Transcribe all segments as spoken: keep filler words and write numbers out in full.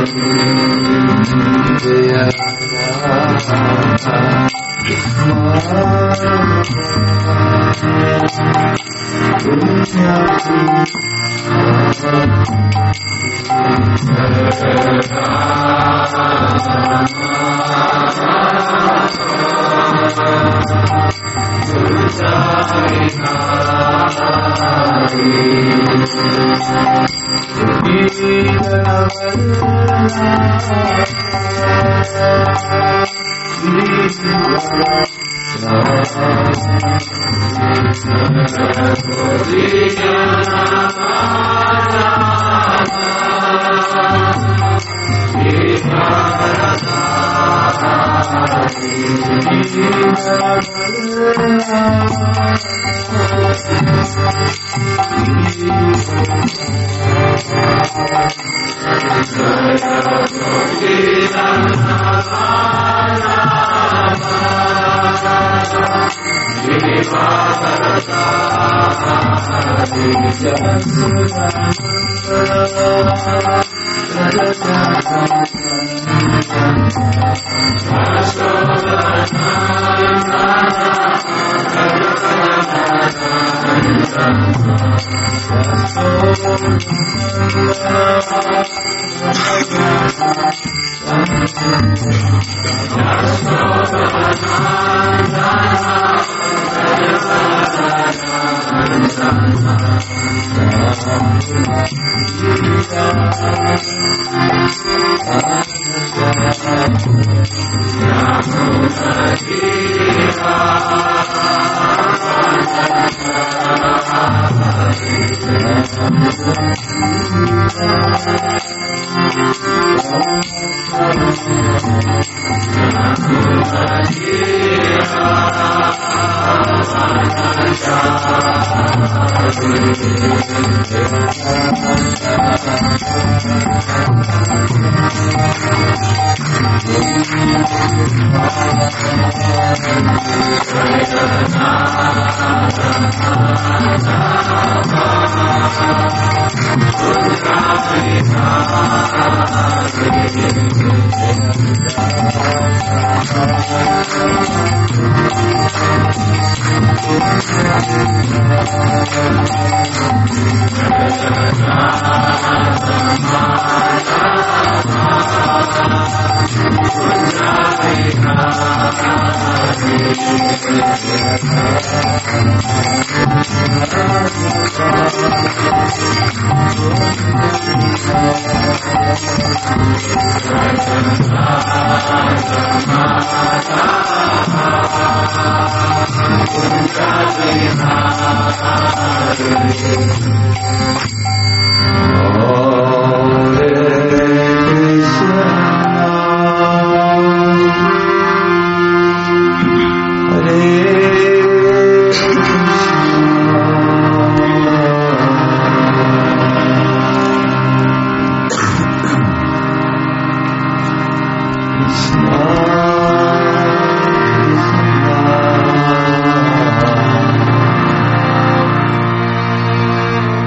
Krishna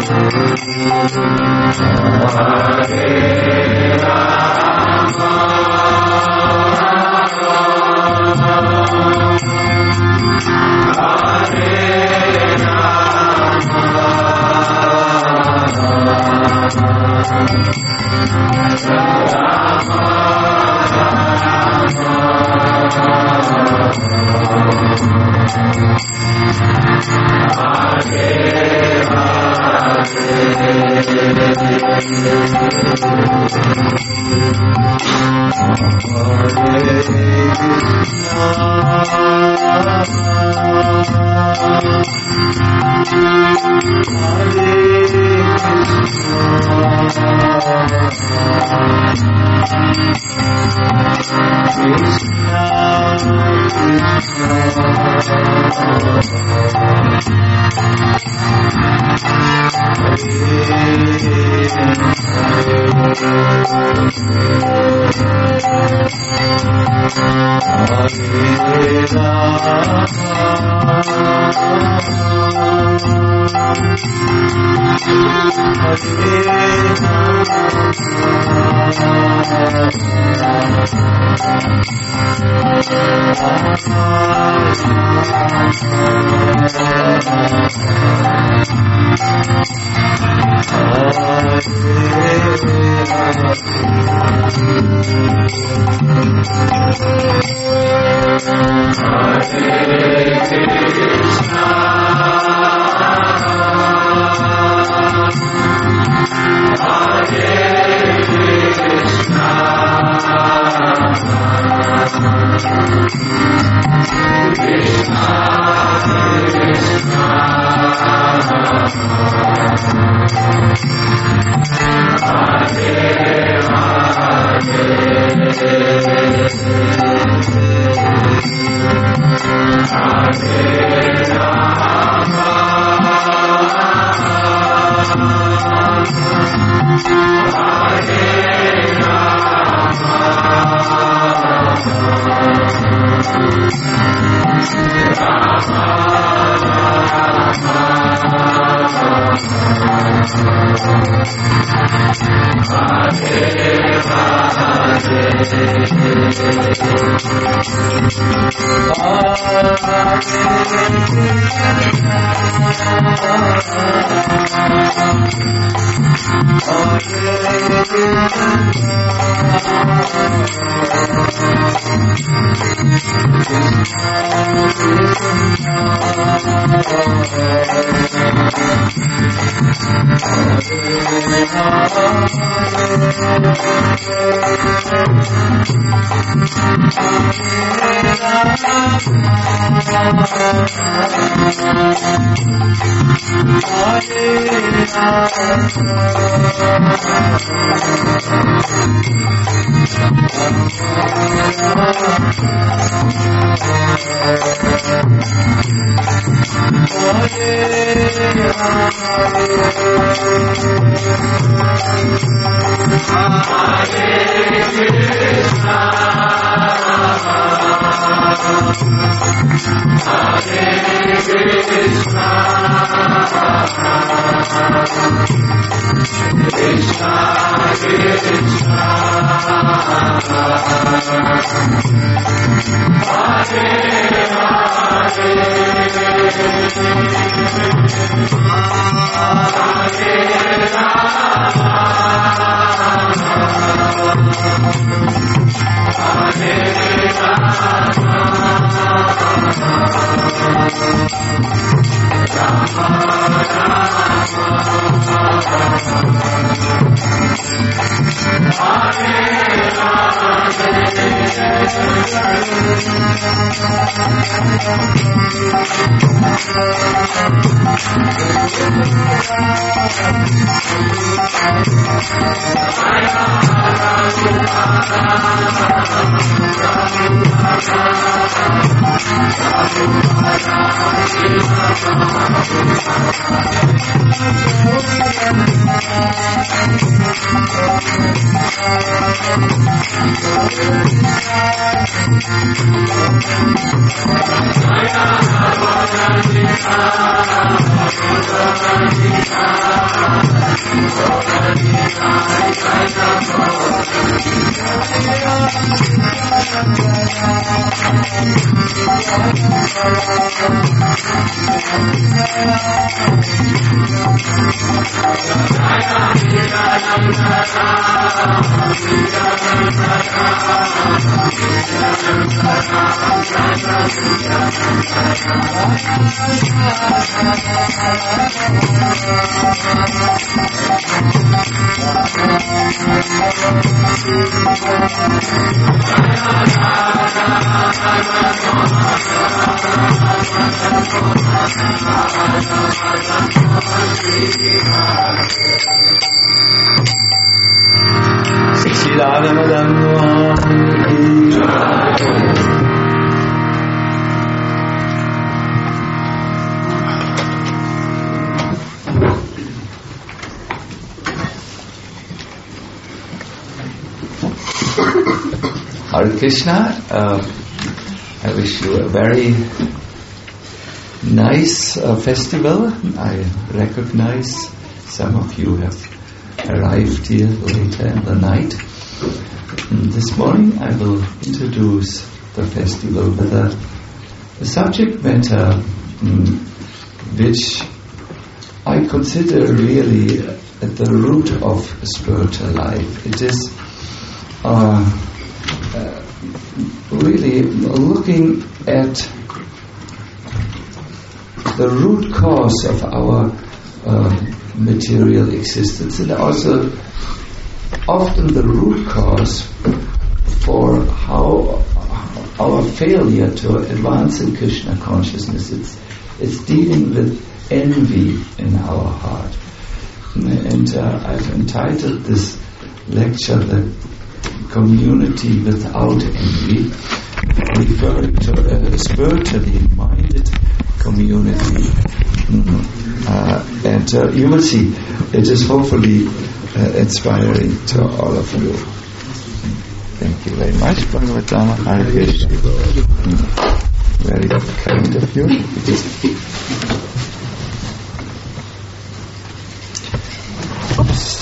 Hare Hare Krishna, uh, I wish you a very nice uh, festival. I recognize some of you have arrived here later in the night. And this morning I will introduce the festival with a, a subject matter um, which I consider really at the root of spiritual life. It is uh, uh, really looking at the root cause of our uh, material existence, and also often the root cause for how our failure to advance in Krishna consciousness. It's, it's dealing with envy in our heart. And uh, I've entitled this lecture "The Community Without Envy," referring to a spiritually minded community. Mm-hmm. Uh, and uh, you will see, it is hopefully uh, inspiring to all of you. Thank you very much, Bhagavatama. Hare Krishna. Mm. Very kind of you. Oops.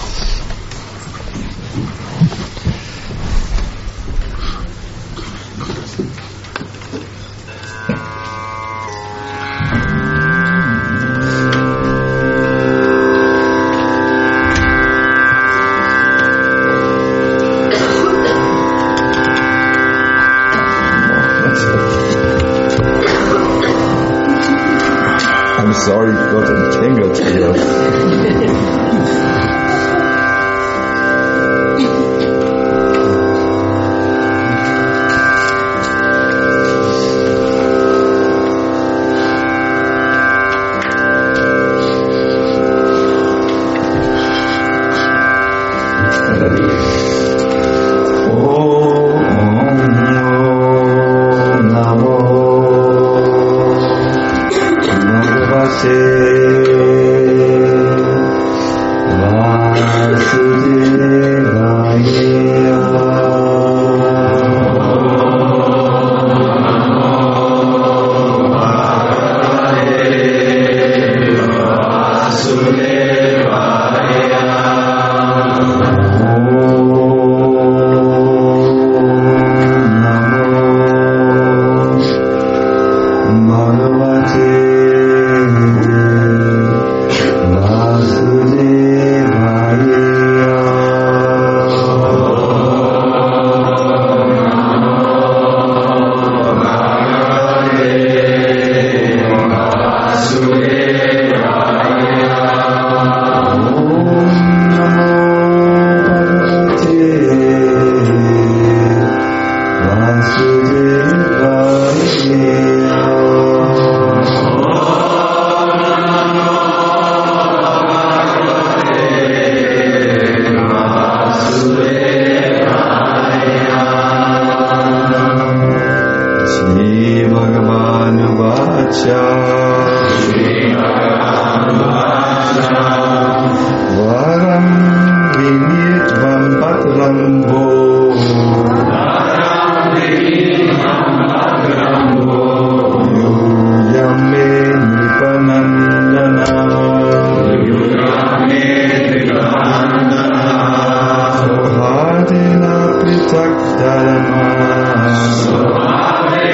Sorry, got entangled here.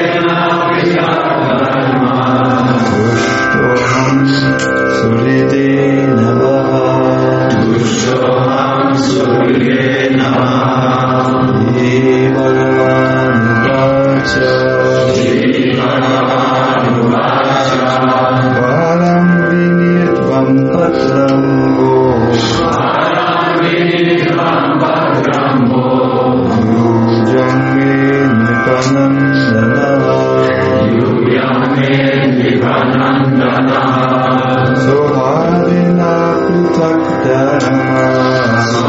Suridi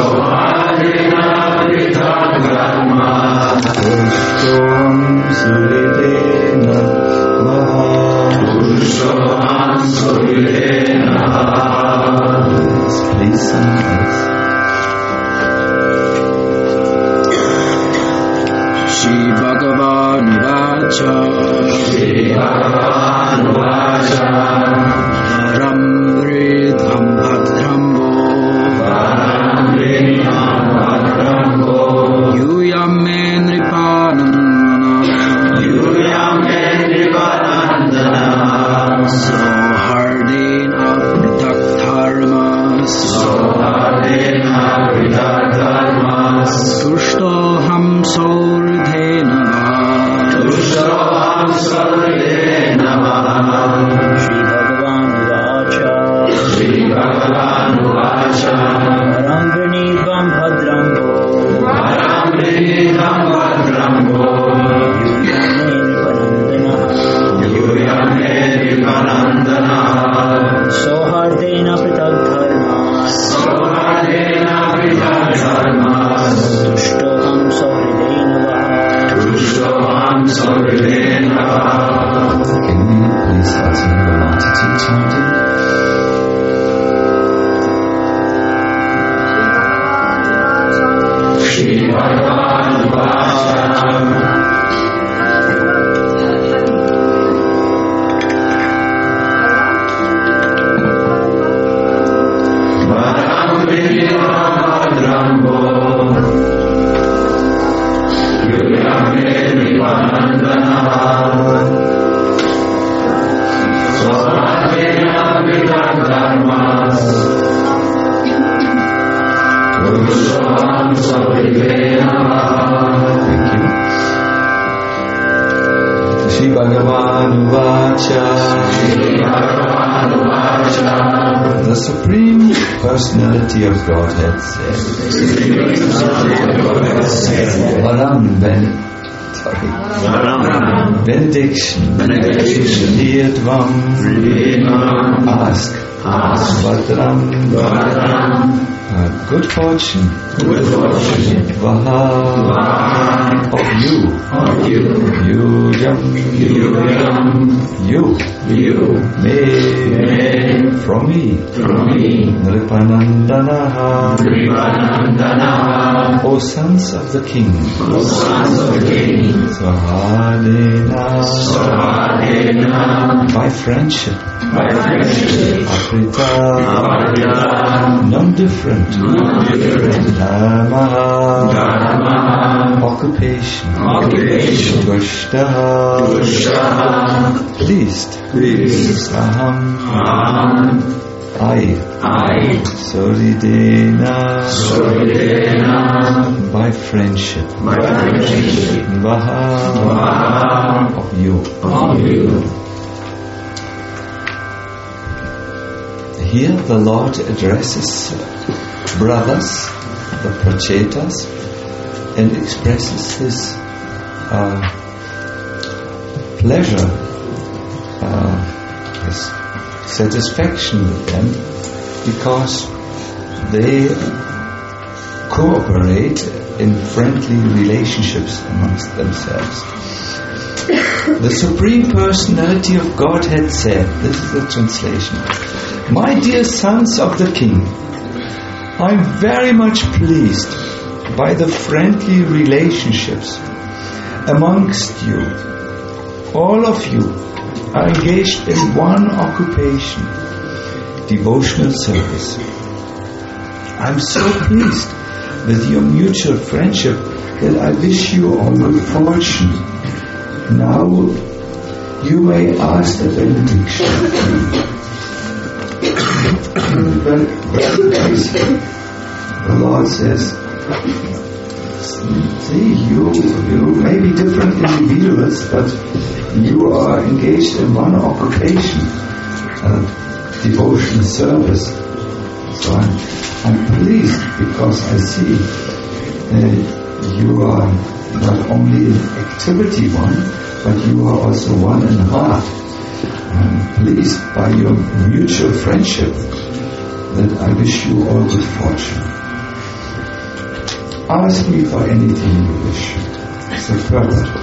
The Supreme Personality of Godhead said, Varam, ben, sorry, benediction, benediction, Lietvam, ask, ask, Vadram, uh, good fortune, good fortune, Vaha, of you, of you, Yujam, Yujam, you, you, me, me, from me, from me, Nripanandanaha, Nripanandanaha, O sons of the King, O sons of the King, Svahadena, Svahadena, by friendship, by friendship, Aprita, Aprita, non-different, non-different, Dharma, Dharma, occupation, occupation, Tushtaha, Tushtaha, pleased, pleased, Aham, Aham, I, I, Soridena, Soridena, by friendship, by friendship, Vaha, Vaha, of you, of you. Here the Lord addresses brothers, the Prachetas, and expresses his uh, pleasure, uh, his satisfaction with them, because they cooperate in friendly relationships amongst themselves. The Supreme Personality of Godhead said, this is the translation, my dear sons of the King, I am very much pleased by the friendly relationships amongst you. All of you are engaged in one occupation, devotional service. I am so pleased with your mutual friendship that I wish you all good fortune. Now you may ask the benediction. The Lord says, see, you, you may be different individuals, but you are engaged in one occupation, uh, devotion, service. So I'm, I'm pleased because I see uh, you are not only in activity one, but you are also one in heart. I'm pleased by your mutual friendship that I wish you all good fortune. Ask me for anything you wish. So further.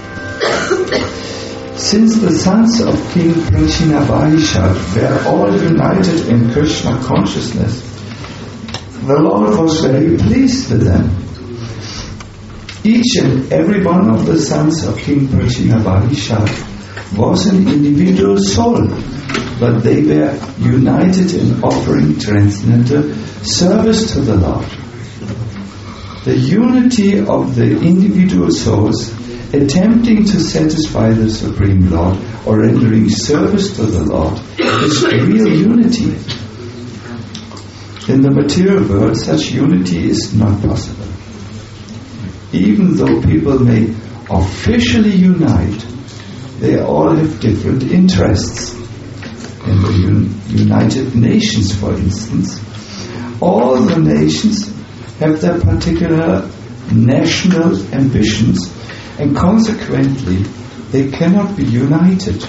Since the sons of King Prachinabhaisha were all united in Krishna consciousness, the Lord was very pleased with them. Each and every one of the sons of King Prachinabhaisha was an individual soul, but they were united in offering transcendental service to the Lord. The unity of the individual souls attempting to satisfy the Supreme Lord or rendering service to the Lord is real unity. In the material world, such unity is not possible. Even though people may officially unite, they all have different interests. In the un- United Nations, for instance, all the nations have their particular national ambitions, and consequently they cannot be united.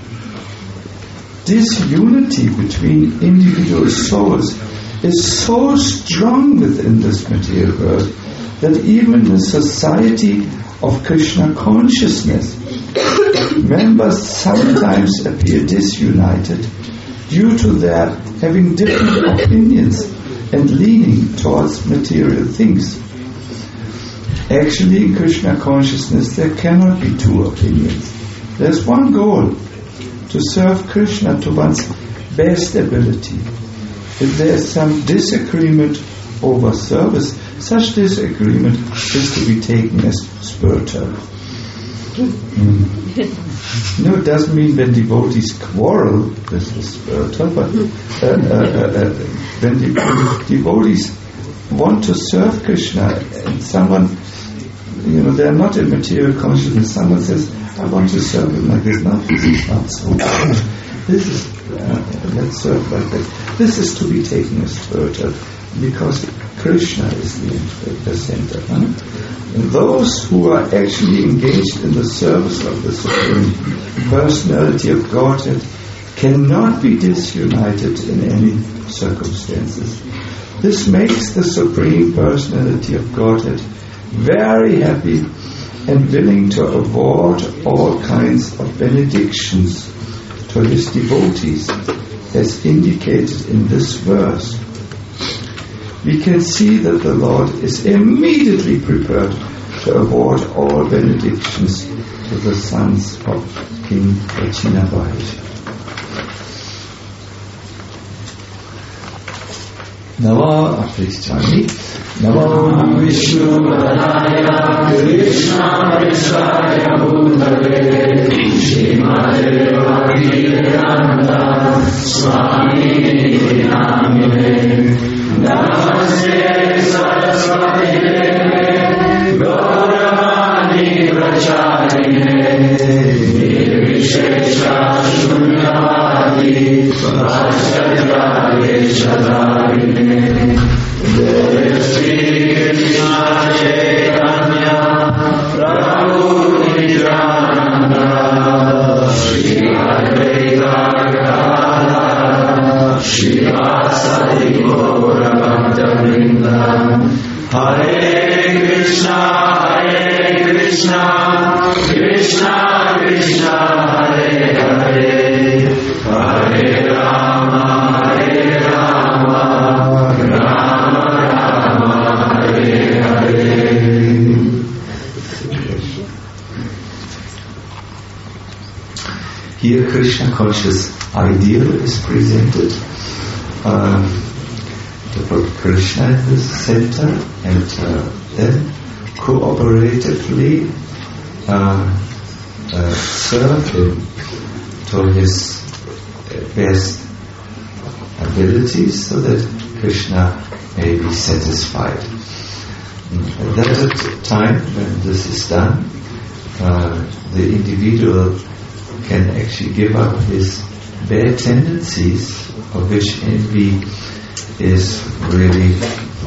This unity between individual souls is so strong within this material world that even in society of Krishna consciousness, members sometimes appear disunited due to their having different opinions and leaning towards material things. Actually, in Krishna consciousness, there cannot be two opinions. There's one goal, to serve Krishna to one's best ability. If there's some disagreement over service, such disagreement is to be taken as spiritual. Mm. No, it doesn't mean when devotees quarrel, this is spiritual, but uh, uh, uh, uh, when de- devotees want to serve Krishna and someone, you know, they're not in material consciousness, someone says, I want to serve him like this. No, this is not so. This is, uh, let's serve like that. This is to be taken as spiritual because Krishna is the, the center. Huh? And those who are actually engaged in the service of the Supreme Personality of Godhead cannot be disunited in any circumstances. This makes the Supreme Personality of Godhead very happy and willing to award all kinds of benedictions to his devotees, as indicated in this verse. We can see that the Lord is immediately prepared to award all benedictions to the sons of King Prachinabhaisha. Namo Apristhani Namo Vishnu Padaya Krishna Krishna Bhutale Shrimate Bhaktivedanta Swami Namine Namaste Saraswati Deve Gauravani Pracharine Nirvishesha Shunyavadi Vachatyade Shadarine Deve Sri Krishna Chaitanya Prabhu Nityananda Shri Advaita Gadadhara Shivasadi Gaura Bhakta-vrinda Hare Krishna Hare Krishna Krishna Krishna Hare Hare Hare Rama Hare Rama Rama Rama Hare Hare. Here Krishna conscious ideal is presented. Uh, to put Krishna in the center and uh, then cooperatively uh, uh, serve him to his best abilities so that Krishna may be satisfied. And at that time when this is done, uh, the individual can actually give up his bad tendencies, of which envy is really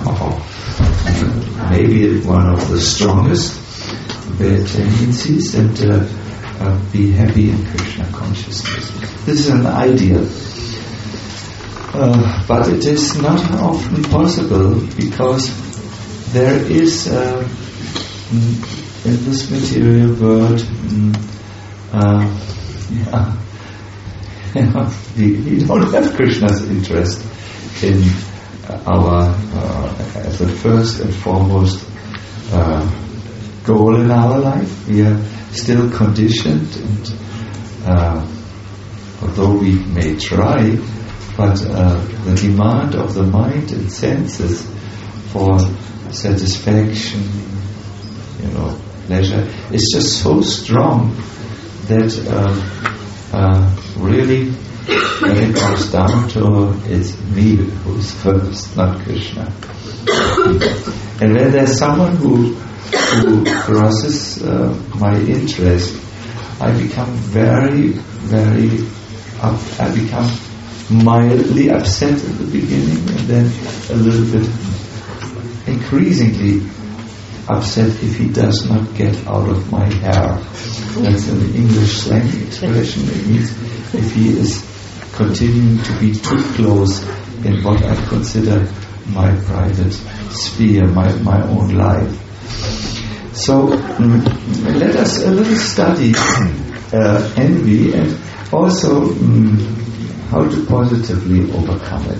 oh, maybe one of the strongest bad tendencies, and uh, uh, be happy in Krishna consciousness. This is an ideal, uh, but it is not often possible because there is uh, in this material world, uh, yeah, you know, we, we don't have Krishna's interest in our, uh, as the first and foremost uh, goal in our life. We are still conditioned, and uh, although we may try, but uh, the demand of the mind and senses for satisfaction, you know, pleasure, is just so strong that uh, uh, really, when it comes down to it's me who's first, not Krishna. And when there's someone who who crosses uh, my interest, I become very, very up, I become mildly upset at the beginning, and then a little bit increasingly upset if he does not get out of my hair. That's an English slang expression. It means if he is continuing to be too close in what I consider my private sphere, my, my own life. So mm, let us a little study uh, envy, and also mm, how to positively overcome it.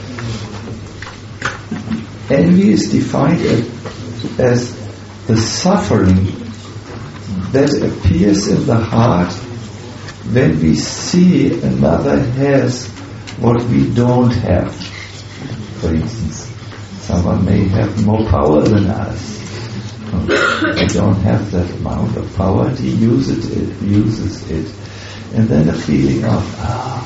Envy is defined as the suffering that appears in the heart when we see another has what we don't have. For instance, someone may have more power than us. I don't have that amount of power, and he uses it, uses it. And then a feeling of ah,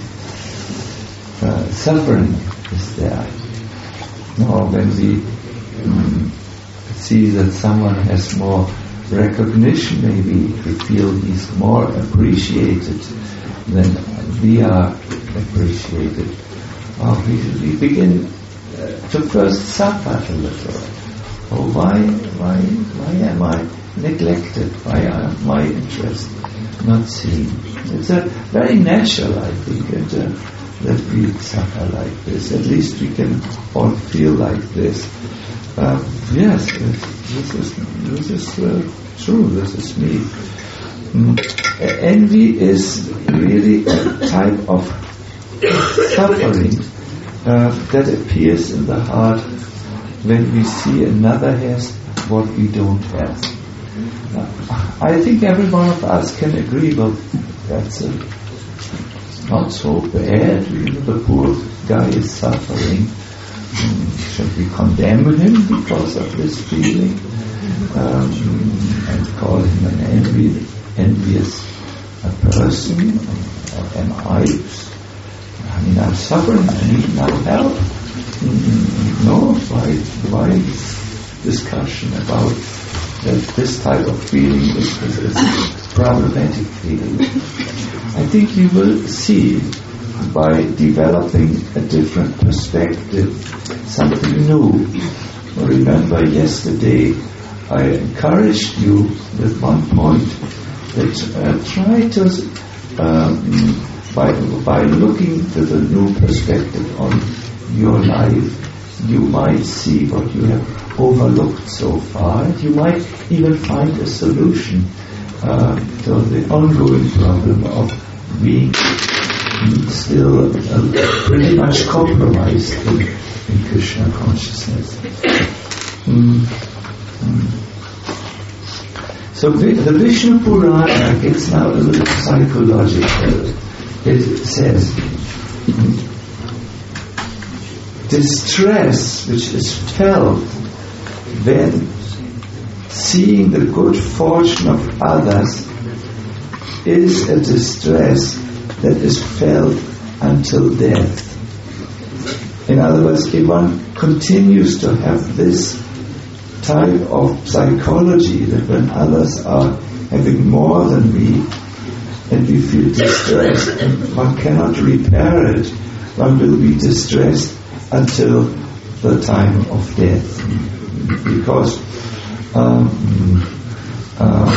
uh, suffering is there. Or when we mm, see that someone has more recognition, maybe we feel he's more appreciated than we are appreciated. Or we, we begin uh, to first suffer a little. Oh, why, why, why am I neglected? Why am my interest not seen? It's a very natural, I think, and, uh, that we suffer like this. At least we can all feel like this. Uh, yes, this is this is uh, true. This is me. Mm. Envy is really a type of suffering uh, that appears in the heart when we see another has what we don't have. Uh, I think every one of us can agree, well, that's uh, not so bad. Even the poor guy is suffering. Mm, should we condemn him because of this feeling um, and call him an envy, envious a person? Or am I? I mean, I'm suffering. I need now help. No, why, why discussion about that this type of feeling is, is, is a problematic feeling? I think you will see by developing a different perspective, something new. Remember yesterday I encouraged you with one point that uh, try to, um, by, by looking with a new perspective on your life, you might see what you have overlooked so far. You might even find a solution uh, to the ongoing problem of being still uh, pretty much compromised in, in Krishna consciousness. Mm. Mm. So the Vishnu Purana gets now a little psychological. It says, distress which is felt when seeing the good fortune of others is a distress that is felt until death. In other words, if one continues to have this type of psychology that when others are having more than me and we feel distressed and one cannot repair it, one will be distressed until the time of death, because um, uh,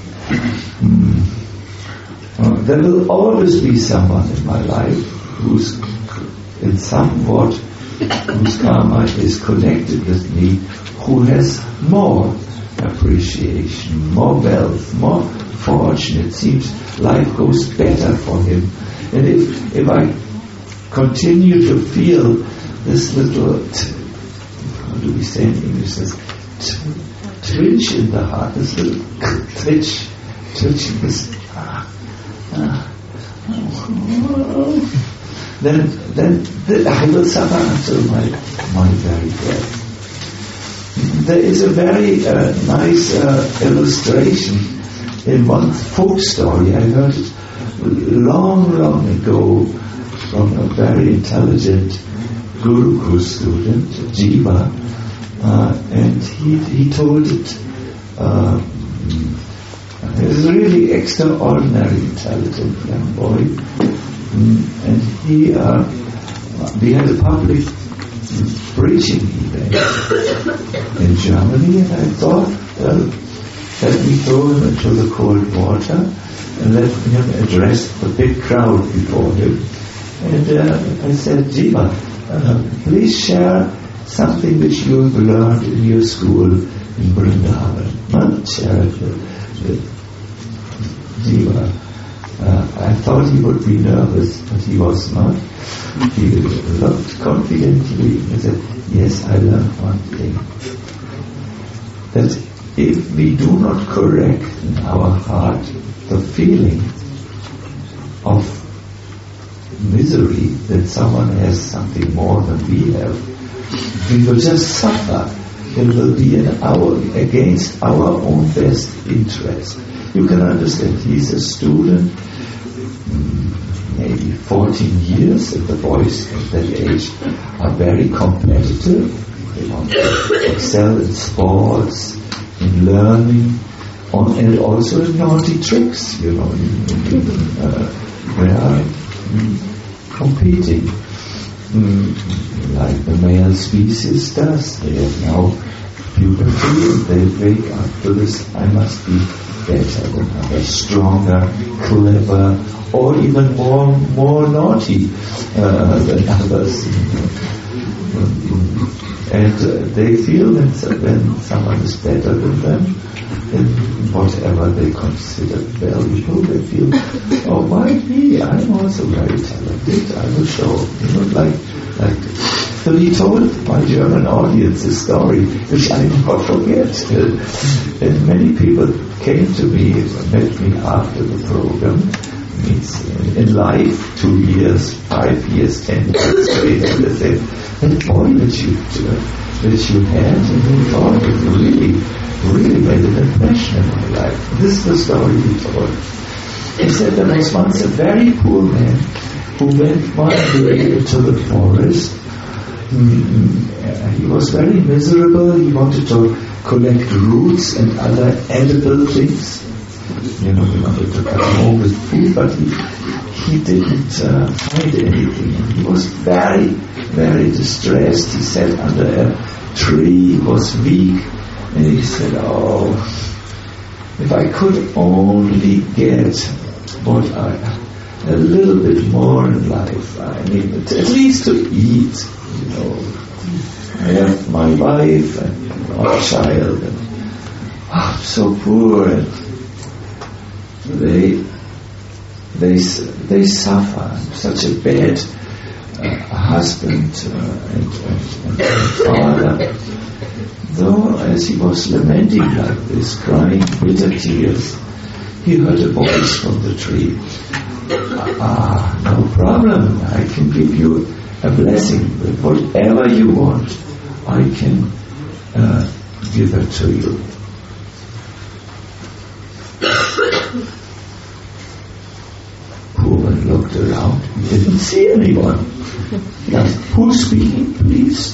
uh, there will always be someone in my life who's in somewhat whose karma is connected with me, who has more appreciation, more wealth, more fortune. It seems life goes better for him. And if, if I continue to feel this little, t- how do we say in English, this t- twinge in the heart, this little twitch, twitching, this, ah, ah, oh, then, then th- I will suffer until my, my very death. There is a very uh, nice uh, illustration in one folk story. I heard it long, long ago from a very intelligent Gurukul student, Jiva, uh, and he he told it. Uh, he was a really extraordinary intelligent young boy, mm, and he uh, we had a public preaching event in Germany, and I thought, well, let me throw him into the cold water and let him address the big crowd before him. And uh, I said, Jiva, uh, please share something which you have learned in your school in Vrindavan. Not share it with, with Jiva. Uh, I thought he would be nervous, but he was not. He looked confidently and said, yes, I learned one thing. That if we do not correct in our heart the feeling of misery that someone has something more than we have, we will just suffer. It will be in our, against our own best interest. You can understand, he's a student, maybe fourteen years, and the boys at that age are very competitive. They want to excel in sports, in learning, on, and also in naughty tricks, you know, in, in, uh, they are mm, competing, mm, like the male species does. They have now puberty, and they wake up to this, I must be better than others, stronger, clever, or even more more naughty uh, than others. And uh, they feel when, when someone is better than them in whatever they consider valuable, they feel, oh, why me? I'm also very talented. I will show. You know, like, like so he told my German audience a story which I never forget. And many people came to me, met me after the program. Means in life, two years, five years, ten years later, they say, that boy that you, uh, that you had, and they thought it really, really made an impression in my life. This is the story he told. He said there was once a very poor man who went one day into the forest. Mm, he was very miserable. He wanted to collect roots and other edible things. You know, he wanted to come home with food, but he, he didn't uh, find anything. He was very, very distressed. He sat under a tree, he was weak, and he said, oh, if I could only get what I, a little bit more in life, I mean, at least to eat, you know. I have my wife and our child, and oh, I'm so poor, and They, they, they suffer. Such a bad uh, husband uh, and, and, and father. Though, as he was lamenting like this, crying bitter tears, he heard a voice from the tree. Ah, no problem. I can give you a blessing. Whatever you want, I can uh, give it to you. Poorman looked around. He didn't see anyone. He asked, who's speaking, please?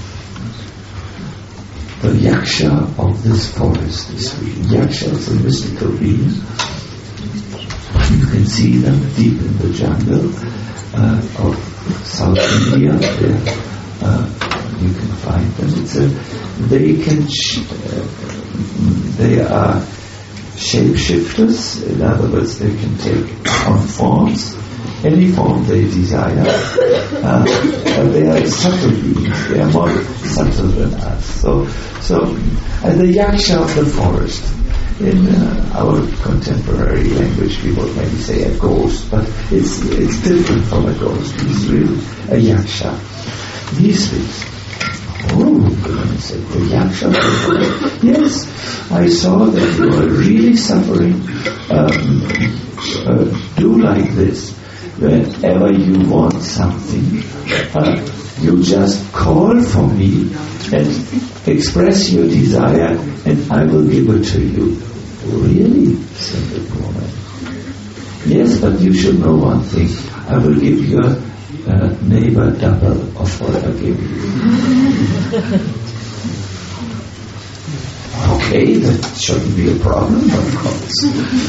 The Yaksha of this forest is speaking. Yaksha is a mystical being. You can see them deep in the jungle uh, of South India. There, uh, you can find them. It's a, they can. Sh- uh, they are shapeshifters. In other words, they can take on forms. any form they desire. Uh, but they are subtle beings. They are more subtle than us. So, so uh, the yaksha of the forest. In uh, our contemporary language, we would maybe say a ghost, but it's it's different from a ghost. He's really a yaksha. He speaks. Oh, goodness sake, the yaksha. Yes, I saw that you are really suffering. Um, uh, do like this. Whenever you want something, uh, you just call for me and express your desire, and I will give it to you. Really? Said the woman. Yes, but you should know one thing. I will give your uh, neighbor double of what I give you. Okay, that shouldn't be a problem, of course.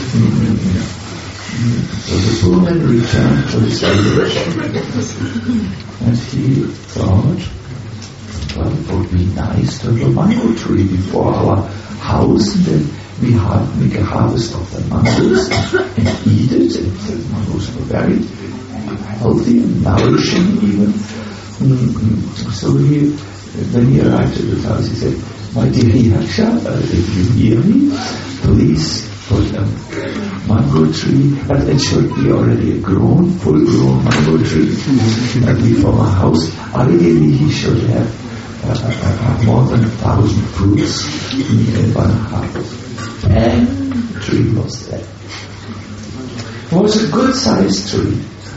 So the woman returned to his village, and he thought, well, it would be nice to have a mango tree before our house, and then we have, make a harvest of the mangoes and eat it, and the mangoes were very healthy and nourishing even. Mm-hmm. So he, when he arrived at his house, he said, my dear yaksha, uh, if you hear me, please put a mango tree, and it should be already a grown, full-grown mango tree, and before our house. Ideally, he should have uh, uh, more than a thousand fruits in one harvest. And the tree was there. It was a good-sized tree.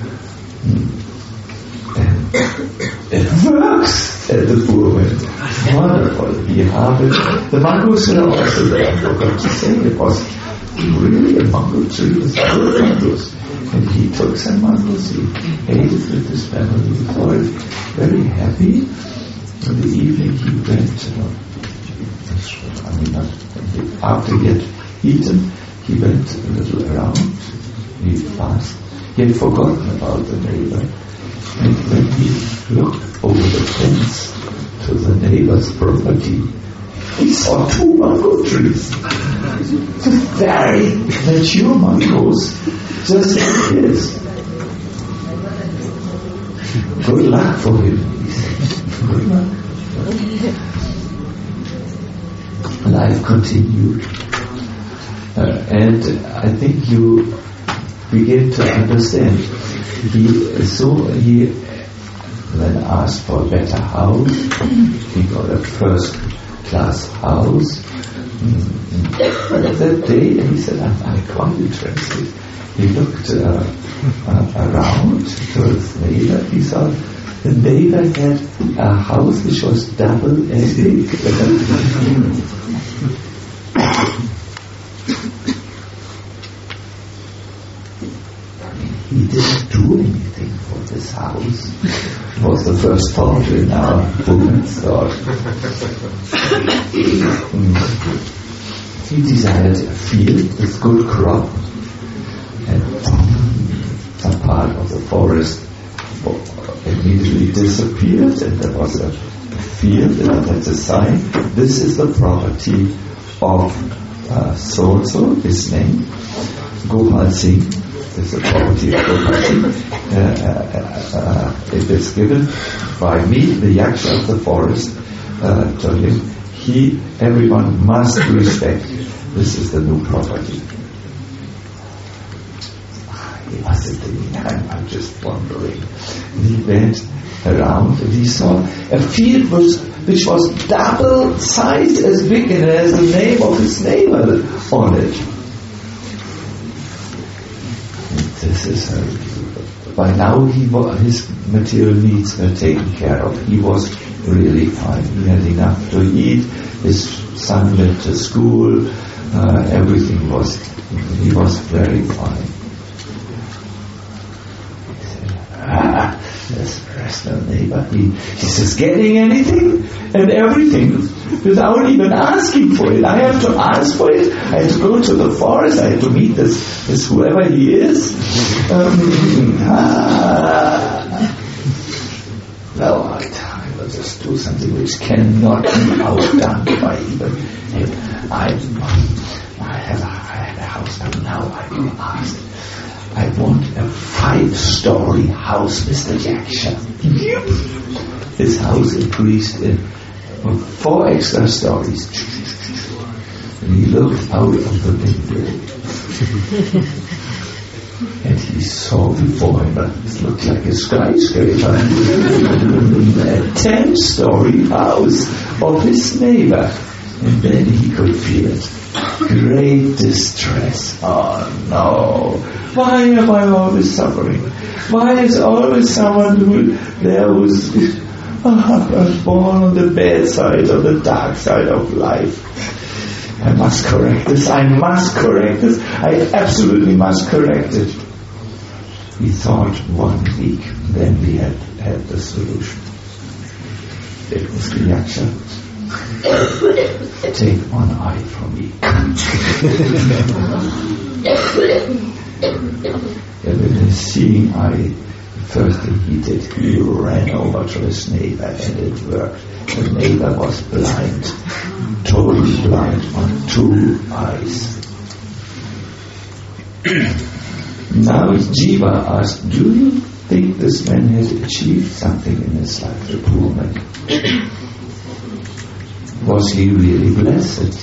And it works, said the poor went. Wonderful. You have it. The mangoes were also there. I forgot to say it was really a mango tree with good mangoes. And he took some mangoes, he ate it with his family. He was very happy. In the evening he went, you know, I mean, not, after he had eaten, he went a little around, he passed, he had forgotten about the neighbor, and when he looked over the fence to the neighbor's property, he saw two mango trees, very mature mangoes, just like his. Good luck for him, he said. Good luck. Life continued, uh, and I think you begin to understand. He so he then asked for a better house. He got a first-class house. Mm-hmm. That day, he said, "I'm, I'm quite interested." He looked uh, uh, around to his neighbor. He saw the neighbor had a house which was double as big. He didn't do anything for this house. It was the first thought in our woman's thought. He desired a field with good crop, and some part of the forest immediately disappeared, and there was a field, and that's a sign. This is the property of uh, so-and-so, his name, Gopal Singh. This is the property of Gopal Singh. Uh, uh, uh, it is given by me, the yaksha of the forest, uh, to him. He, everyone must respect. This is the new property. He wasn't thinking, I'm, I'm just wondering. He went around and he saw a field was, which was double sized as big, and it has the name of his neighbor on it. And this is how, by now he was, his material needs were taken care of. He was really fine. He had enough to eat. His son went to school. Uh, everything was, he was very fine. Ah, this personal neighbor, he, he says, getting anything and everything without even asking for it. I have to ask for it. I have to go to the forest. I have to meet this, this whoever he is. Um, ah, well, I, I will just do something which cannot be outdone by even him. I, I, have a, I have a house, but now I will ask. I want a five-story house, Mister Yaksha. His house increased in four extra stories. And he looked out of the window. And he saw before him, it looked like a skyscraper, a ten-story house of his neighbor. And then he could feel it. Great distress. Oh no. Why am I always suffering? Why is always someone who there who's oh, born on the bad side or the dark side of life? I must correct this. I must correct this. I absolutely must correct it. We thought one week, then we had had the solution. It was the Yaksha. Take one eye from me. And with his seeing eye, the first thing he did, he ran over to his neighbor, and it worked. The neighbor was blind, totally blind on two eyes. Now Jiva asked, do you think this man has achieved something in his life, the poor man? Was he really blessed?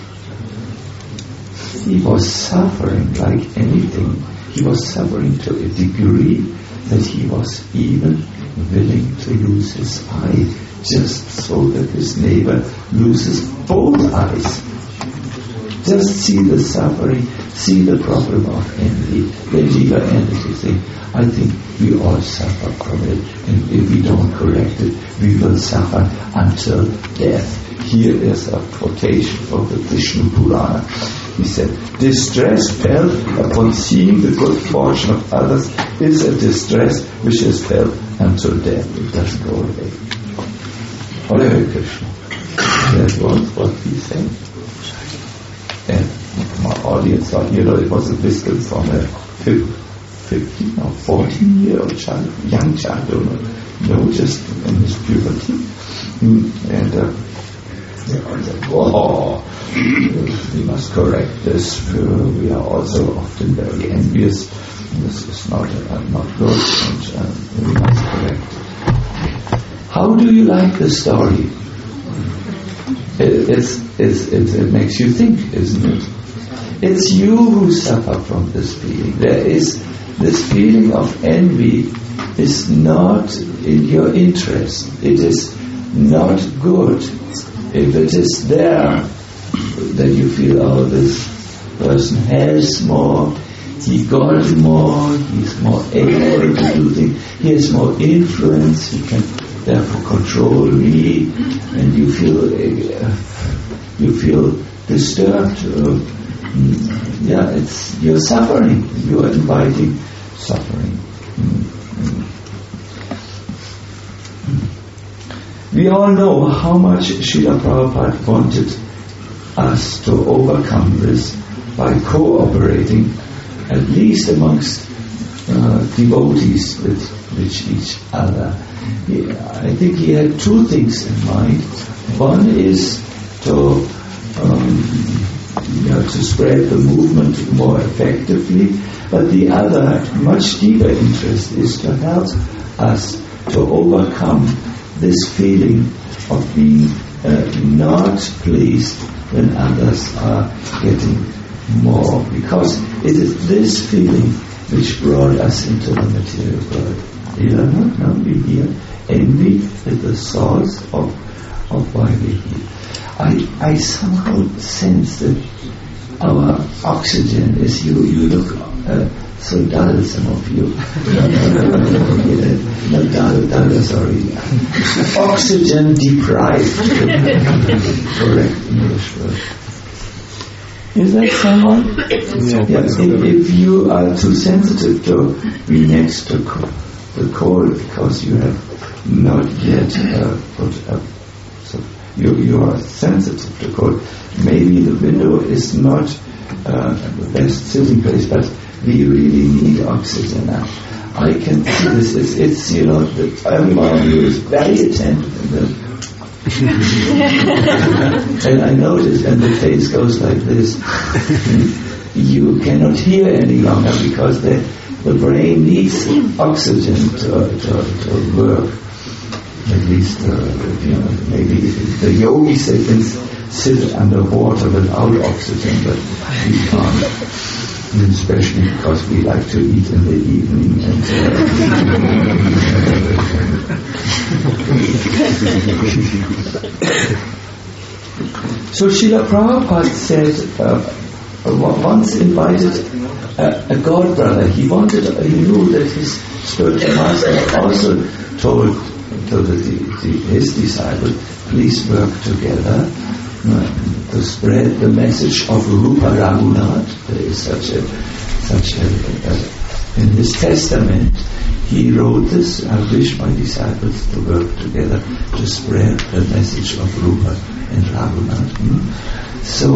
He was suffering like anything. He was suffering to a degree that he was even willing to lose his eye, just so that his neighbor loses both eyes. Just see the suffering, see the problem of envy. Then Jiva ended his thing. I think we all suffer from it, and if we don't correct it, we will suffer until death. Here is a quotation from the Vishnu Purana. He said, distress felt upon seeing the good fortune of others is a distress which is felt until death. It doesn't go away. Hare Krishna. That was what he said. And my audience thought, you know, it was a wisdom from a fifteen or fourteen year old child, young child, don't know, no, just in his puberty. And uh, I said, whoa, we must correct this. We are also often very envious. This is not uh, not good, and uh, we must correct it. How do you like the story? It, it's, it's, it's, it makes you think, isn't it? It's you who suffer from this feeling. There is this feeling of envy is not in your interest. It is not good. If it is there, then you feel, oh, this person has more, he got more, he's more able to do things, he has more influence, he can therefore control me, and you feel uh, you feel disturbed. Uh, yeah, it's you're suffering. You are inviting suffering. Mm-hmm. We all know how much Srila Prabhupada wanted us to overcome this by cooperating, at least amongst uh, devotees with, with each other. He, I think he had two things in mind. One is to um, you know, to spread the movement more effectively, but the other, much deeper interest is to help us to overcome this feeling of being uh, not pleased when others are getting more, because it is this feeling which brought us into the material world. You are not now we hear envy is the source of of why we hear. I I somehow sense that our oxygen is you you look uh, so dull, some of you. Not dull, dull, sorry. Oxygen deprived. Correct English word. Is that someone? Yeah. Yeah, if, if you are too sensitive to be next to co- the cold because you have not yet uh, put up, so you you are sensitive to cold. Maybe the window is not uh, the best sitting place, but we really need oxygen now. I can see this. It's, it's you know, that everyone of you is very attentive. And I notice, and the face goes like this. You cannot hear any longer because the the brain needs oxygen to, to, to work. At least, uh, you know, maybe the yogis, they can sit underwater without oxygen, but we can't. Especially because we like to eat in the evening. And, uh, so Srila Prabhupada said, uh, once invited a, a god brother. He wanted, he knew that his spiritual master also told, told the, the, his disciples, please work together uh, to spread the message of Rupa Raghunath. There is such a, such a, uh, in his testament, he wrote this, I wish my disciples to work together to spread the message of Rupa and Raghunath. Hmm? So,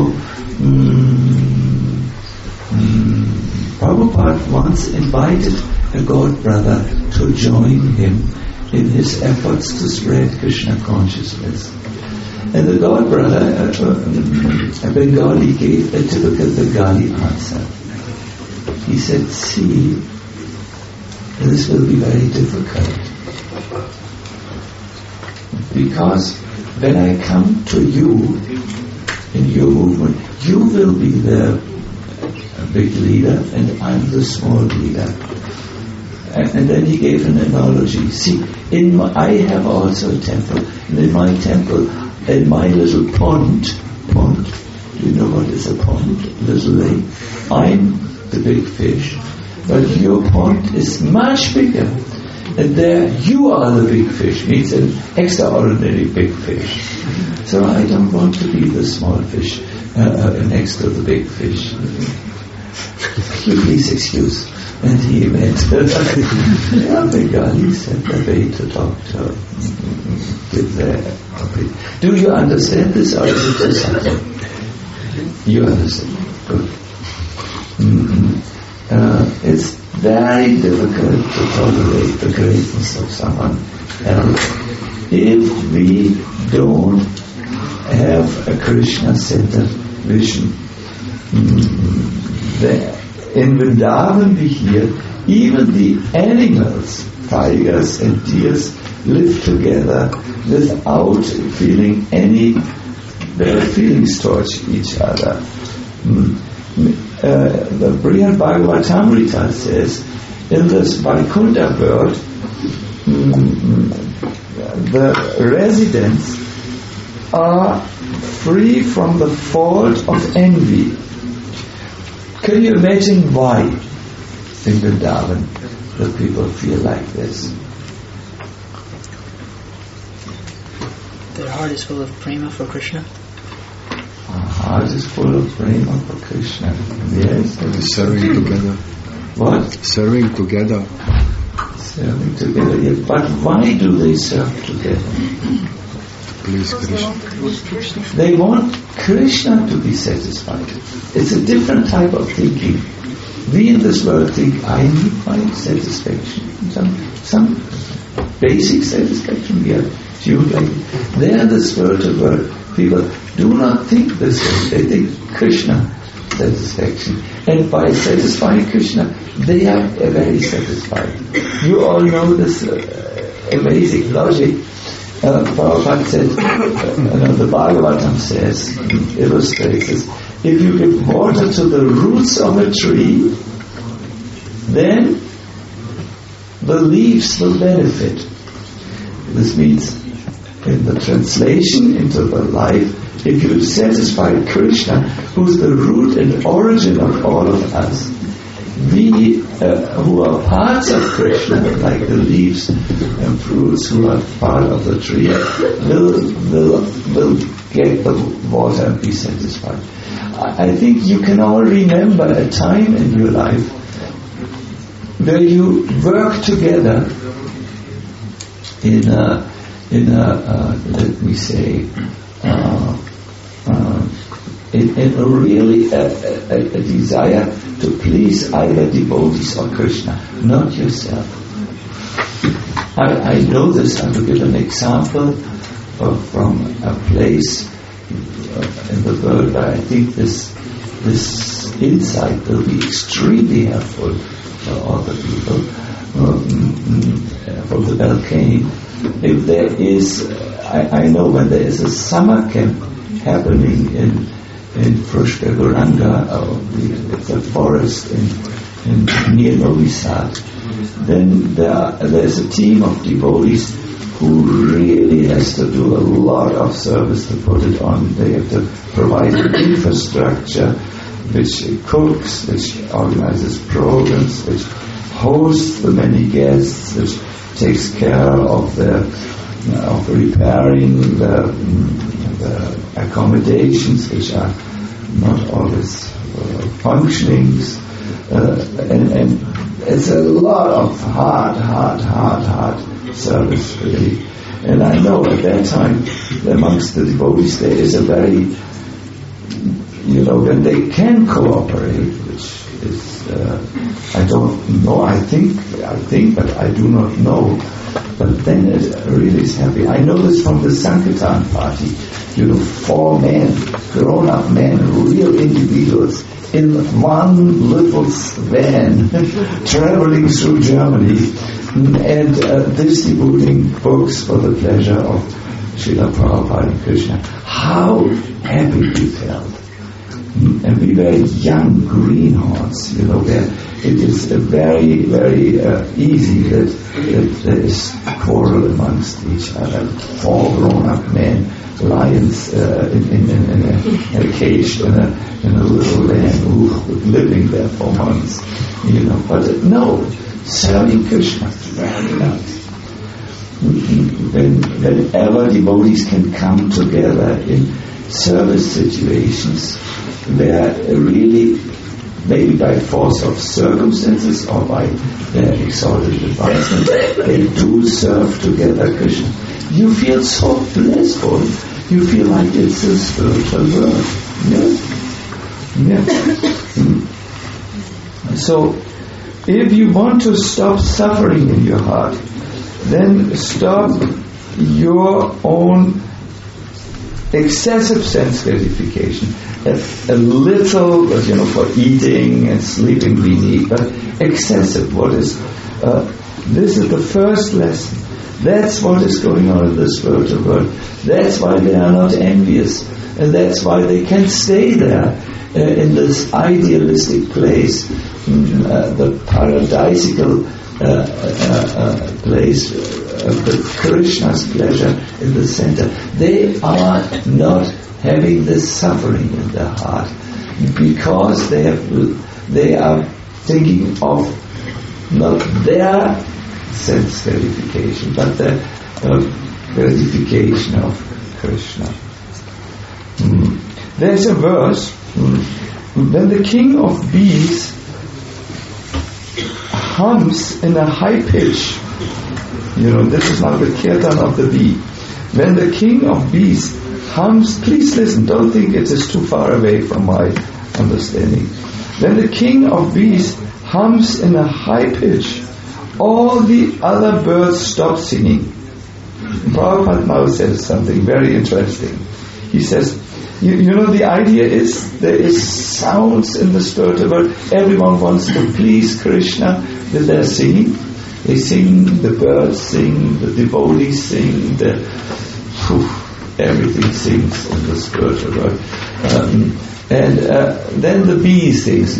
um, um, Prabhupada once invited a god brother to join him in his efforts to spread Krishna consciousness. And the god brother, uh, a Bengali, gave a typical Bengali answer. He said, see, this will be very difficult. Because when I come to you in your movement, you will be the big leader and I'm the small leader. And, and then he gave an analogy. See, in my, I have also a temple, and in my temple, in my little pond, pond, do you know what is a pond? Little lake. I'm the big fish, but your pond is much bigger. And there you are the big fish, means an extraordinary big fish. So I don't want to be the small fish uh, uh, next to the big fish. You please excuse. And he went. Yeah, Bengali sent the way to talk to give their opinion. Do you understand this, or is it just something? You understand? Good. Mm-hmm. Uh, it's very difficult to tolerate the greatness of someone else if we don't have a Krishna-centered vision. Mm-hmm. The, in Vrindavan we hear even the animals, tigers and deers, live together without feeling any bad feelings towards each other. Mm. Uh, the Brihad Bhagavatamrita says, in this Vaikuntha world, mm, the residents are free from the fault of envy. Can you imagine why in Vrindavan the people feel like this? Their heart is full of prema for Krishna. Our heart is full of prema for Krishna. Yes. Serving together. What? Serving together. Serving together, yes. But why do they serve together? Please Krishna. They want Krishna to be satisfied. It's a different type of thinking. We in this world think, I need my satisfaction. Some some basic satisfaction we are due like. There in the spiritual world, people do not think this way. They think Krishna satisfaction. And by satisfying Krishna, they are very satisfied. You all know this uh, amazing logic. Uh, Prabhupada said, uh, no, the Bhagavatam says, illustrates this, if you give water to the roots of a tree, then the leaves will benefit. This means, in the translation into the life, if you satisfy Krishna, who's the root and origin of all of us, we uh, who are parts of Krishna, like the leaves and fruits who are part of the tree, will will will get the water and be satisfied. I, I think you can all remember a time in your life where you work together in a in a uh, let me say uh, uh, in, in a really a, a, a desire to please either devotees or Krishna, not yourself. I, I know this. I will give an example of, from a place in the world where I think this this insight will be extremely helpful uh, other people um, from the bell came. If there is, I, I know when there is a summer camp happening in in Frushka Goranga, or the, the forest in, in near Novi Sad, then there there's a team of devotees who really has to do a lot of service to put it on. They have to provide infrastructure which cooks, which organizes programs, which hosts the many guests, which takes care of the of repairing the, the accommodations which are not always uh, functioning, uh, and, and it's a lot of hard, hard, hard, hard service really. And I know at that time amongst the devotees there is a very, you know, when they can cooperate, which is uh, I don't know, I think, I think, but I do not know. But then it really is happy. I know this from the Sankirtan party. You know, four men, grown-up men, real individuals, in one little van, traveling through Germany, and uh, distributing books for the pleasure of Srila Prabhupada and Krishna. How happy we felt. And we were young greenhorns, you know, where it is uh, very, very uh, easy that, that there is quarrel amongst each other. Four grown-up men, lions uh, in, in, in, in, a, in a cage, in a, in a little land, ooh, living there for months, you know. But uh, no, serving Krishna, very nice. When, whenever devotees can come together in service situations, where really, maybe by force of circumstances or by their exalted advancement, they do serve together Krishna. You feel so blissful. You feel like it's a spiritual world. Yeah? Yeah. So, if you want to stop suffering in your heart, then stop your own excessive sense gratification. A, a little, you know, for eating and sleeping we need, but excessive. What is? Uh, this is the first lesson. That's what is going on in the spiritual world. That's why they are not envious, and that's why they can stay there uh, in this idealistic place, mm, uh, the paradisical uh, uh, uh, place of the Krishna's pleasure in the center. They are not having this suffering in their heart because they have, they are thinking of not their sense gratification, but the uh, gratification of Krishna. Mm. There's a verse, mm, when the king of bees hums in a high pitch, you know, this is now the kirtan of the bee. When the king of bees hums, please listen, don't think it is too far away from my understanding. When the king of bees hums in a high pitch, all the other birds stop singing. Prabhupada now says something very interesting. He says, you, you know, the idea is there is sounds in the spiritual world. Everyone wants to please Krishna with their singing. They sing, the birds sing, the devotees sing, the whew, everything sings in the spiritual world. Um, and uh, then the bee sings.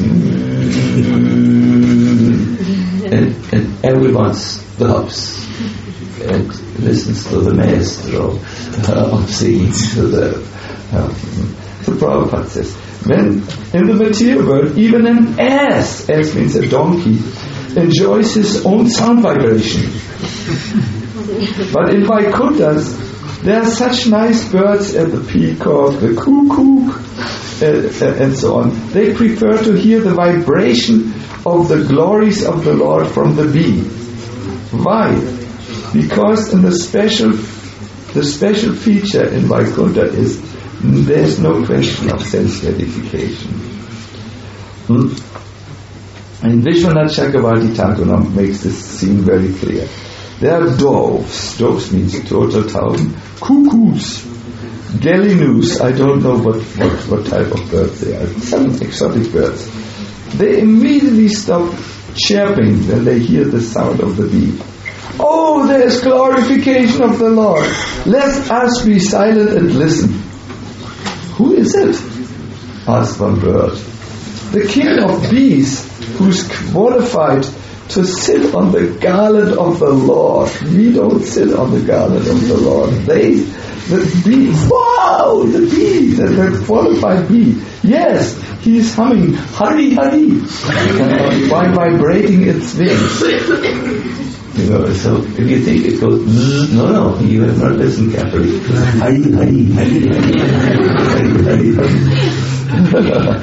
And, and everyone stops and listens to the maestro uh, of singing to the uh, so Prabhupada says, when in the material world even an ass, ass means a donkey, enjoys his own sound vibration. But in Vaikunthas there are such nice birds as the peacock, the cuckoo, uh, and so on. They prefer to hear the vibration of the glories of the Lord from the bee. Why? Because in the special the special feature in Vaikuntha is there's no question of sense gratification. Hmm? And Vishwanath Chakravarti Thakur makes this seem very clear. There are doves, doves means total thousand, cuckoos, gallinus, I don't know what, what, what type of birds they are, some exotic birds. They immediately stop chirping when they hear the sound of the bee. Oh, there's glorification of the Lord. Let us be silent and listen. Who is it? Asked one bird. The king of bees, who's qualified to sit on the garland of the Lord. We don't sit on the garland of the Lord. They, the bee, wow, the bee, the, the qualified bee. Yes, he's humming, hurry, hurry, uh, by vibrating its wings. You know, so if you think it goes, no, no, you have not listened carefully. Hurry, hurry, hurry, hurry, hurry, hurry.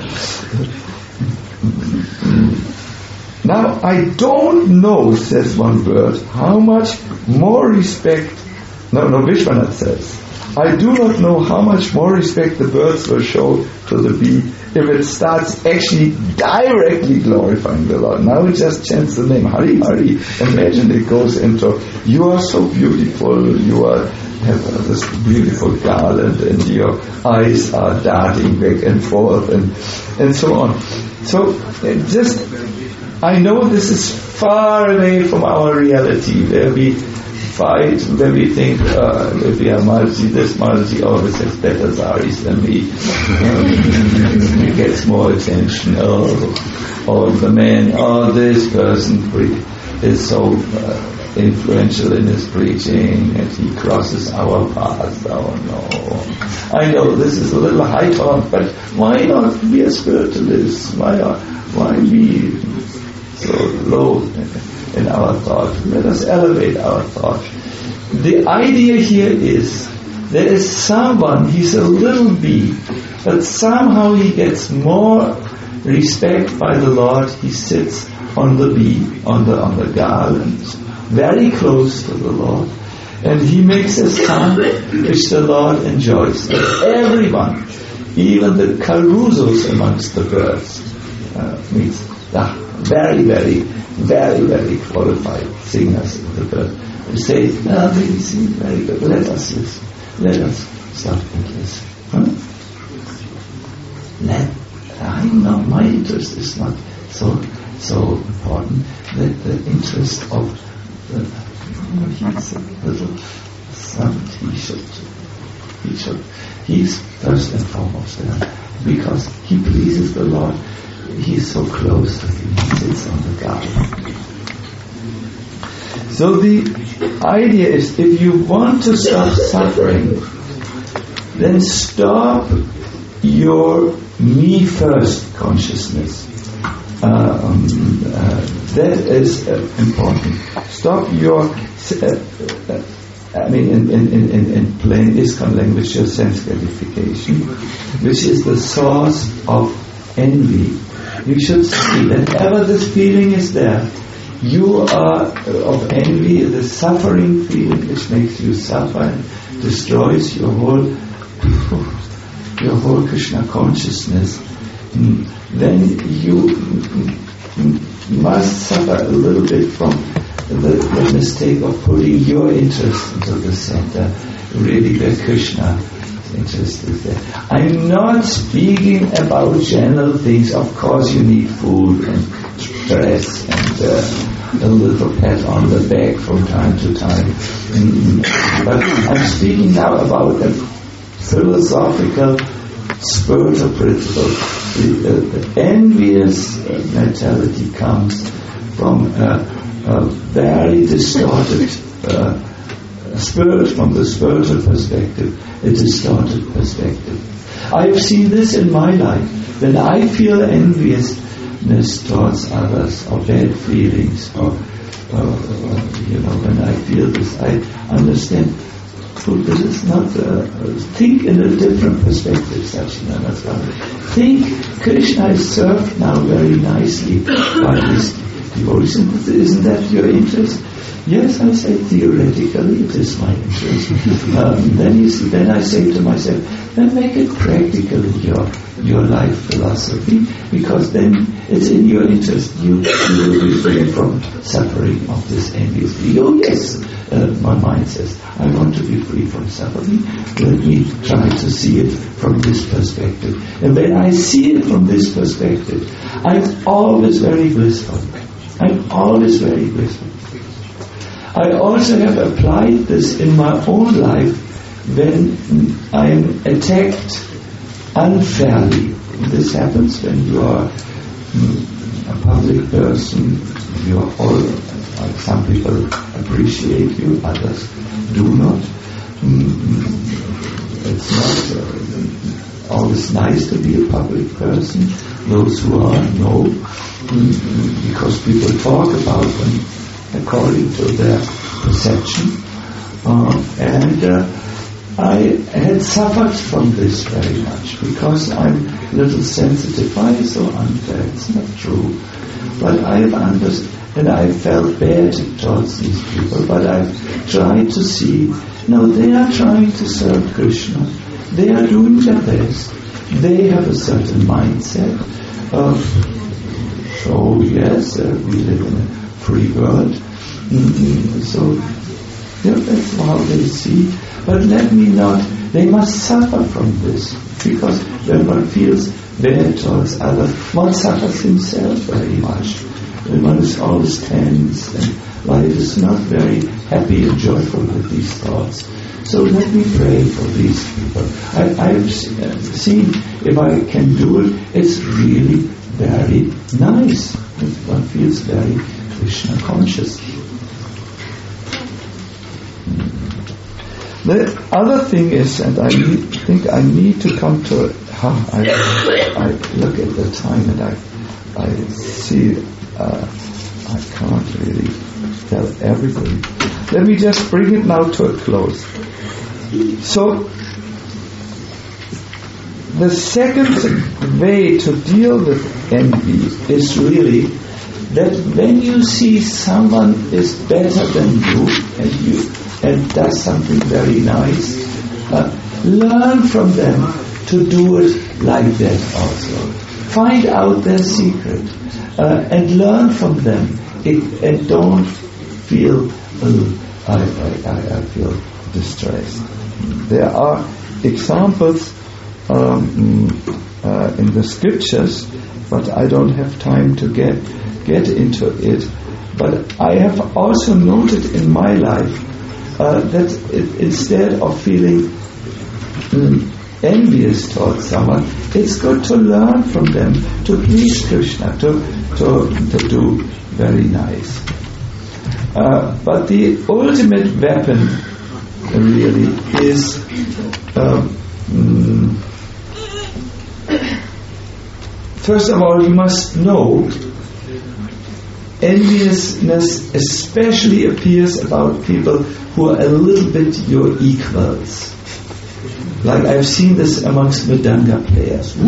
Now, I don't know, says one bird, how much more respect, no, no, Vishwanath says, I do not know how much more respect the birds will show to the bee if it starts actually directly glorifying the Lord. Now it just chants the name, Hari, Hari. Imagine it goes into, you are so beautiful, you are have this beautiful garland and your eyes are darting back and forth and, and so on. So just, I know this is far away from our reality where we fight, where we think uh, if we are Malji, this Malji always has better saris than me. Um, he gets more attention. Oh, oh, the man, oh, this person pre- is so uh, influential in his preaching and he crosses our path. Oh no. I know this is a little high talk, but why not be a spiritualist? Why, why be so low in our thought? Let us elevate our thought. The idea here is there is someone, he's a little bee, but somehow he gets more respect by the Lord. He sits on the bee, on the on the garland, very close to the Lord, and he makes a sound which the Lord enjoys. Everyone, even the carusos amongst the birds, uh, means the very, very, very, very qualified singers of the bird. We say, ah, they sing very good. Let us listen. Let us stop and listen. Huh? Let, I'm not, my interest is not so so important. That the interest of the, he's a little son, he should, he should, he's first and foremost there because he pleases the Lord. He's so close to him, he sits on the garden. So the idea is, if you want to stop suffering, then stop your me first consciousness. Uh, um, uh, that is uh, important. Stop your, uh, uh, I mean, in, in, in, in plain ISKCON language, your sense gratification, which is the source of envy. You should see, whenever this feeling is there, you are of envy, the suffering feeling which makes you suffer and destroys your whole your whole Krishna consciousness. Then you must suffer a little bit from the, the mistake of putting your interest into the center, really where Krishna interest is there. I'm not speaking about general things. Of course you need food and dress and uh, a little pat on the back from time to time. Mm-hmm. But I'm speaking now about a philosophical, spiritual principle. The, uh, the envious uh, mentality comes from a, a very distorted uh, spirit, from the spiritual perspective, a distorted perspective. I've seen this in my life. When I feel enviousness towards others, or bad feelings, or, or, or you know, when I feel this, I understand, oh, this is not, uh, think in a different perspective, Sachinanda Swami. Think Krishna is served now very nicely by his devotees. Isn't that your interest? Yes, I say theoretically it is my interest. um, then, you see, then I say to myself, then make it practical in your your life philosophy, because then it's in your interest. You, you will be free from suffering of this envious. Oh yes, uh, my mind says, I want to be free from suffering. Let me try to see it from this perspective. And when I see it from this perspective, I'm always very blissful. I'm always very grateful. I also have applied this in my own life when I'm attacked unfairly. This happens when you are mm, a public person. You are all, uh, some people appreciate you, others do not. Mm, it's not uh, always nice to be a public person. Those who are, know, mm, because people talk about them according to their perception. Uh, and uh, I had suffered from this very much because I'm a little sensitive. Why is so unfair? It's not true. But I've understood, and I felt bad towards these people, but I've tried to see, no, they are trying to serve Krishna. They are doing their best. They have a certain mindset of, so yes, uh, we live in a free world. Mm-hmm. So, yeah, that's how they see. But let me not, they must suffer from this, because when one feels bad towards others, one suffers himself very much. When one is always tense and life is not very happy and joyful with these thoughts. So let me pray for these people. I, I've seen, if I can do it, it's really very nice. One feels very Krishna conscious. The other thing is, and I need, think I need to come to, huh, I, I look at the time and I, I see, uh, I can't really tell everything. Let me just bring it now to a close. So, the second way to deal with envy is really that when you see someone is better than you and you and does something very nice, uh, learn from them to do it like that also. Find out their secret uh, and learn from them. It, and don't feel, uh, I, I, I feel distressed. There are examples um, uh, in the scriptures, but I don't have time to get get into it. But I have also noted in my life uh, that it, instead of feeling um, envious towards someone, it's good to learn from them to please Krishna, to to, to do very nice. Uh, but the ultimate weapon really is uh, mm, first of all, you must know enviousness especially appears about people who are a little bit your equals. Like I've seen this amongst Mridanga players.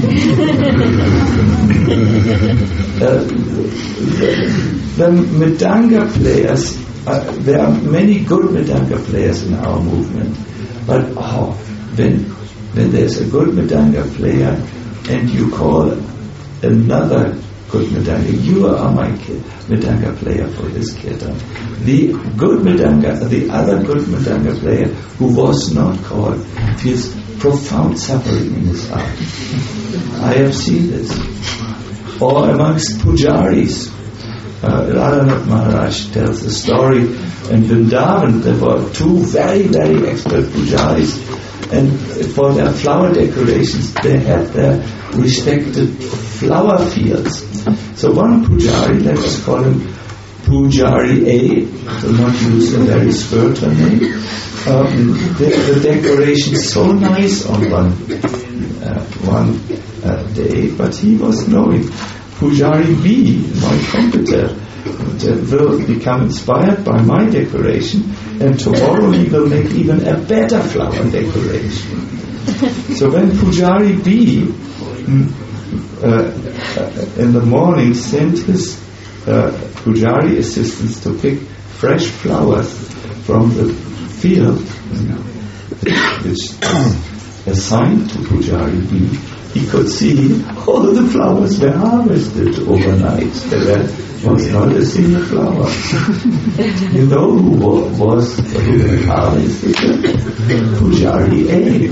uh, the, the Mridanga players, uh, there are many good Mridanga players in our movement, but oh, when when there's a good Mridanga player and you call another good Mridanga, you are my Mridanga player for this kirtan. The good Mridanga, the other good Mridanga player who was not called, feels profound suffering in his heart. I have seen this. Or amongst pujaris, uh, Radhanath Maharaj tells a story in Vrindavan. There were two very, very expert pujaris, and for their flower decorations they had their respected flower fields. So one pujari, let us call him Pujari A, to not use a very spiritual name, um, the, the decoration so nice on one uh, one uh, day, but he was knowing Pujari B, my competitor, will become inspired by my decoration, and tomorrow he will make even a better flower decoration. So when Pujari B uh, uh, in the morning sent his uh, Pujari assistants to pick fresh flowers from the field, which is assigned to Pujari B, he could see all the flowers were harvested overnight. There was not a single flower. You know who was who harvested it? Pujari A.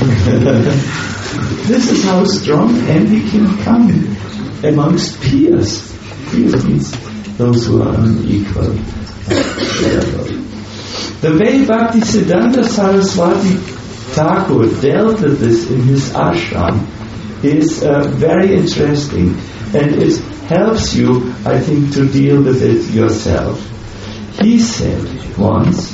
This is how strong envy can come amongst peers. Peers means those who are on equal level. The way Bhaktisiddhanta Saraswati Thakur dealt with this in his ashram is uh, very interesting, and it helps you, I think, to deal with it yourself. He said once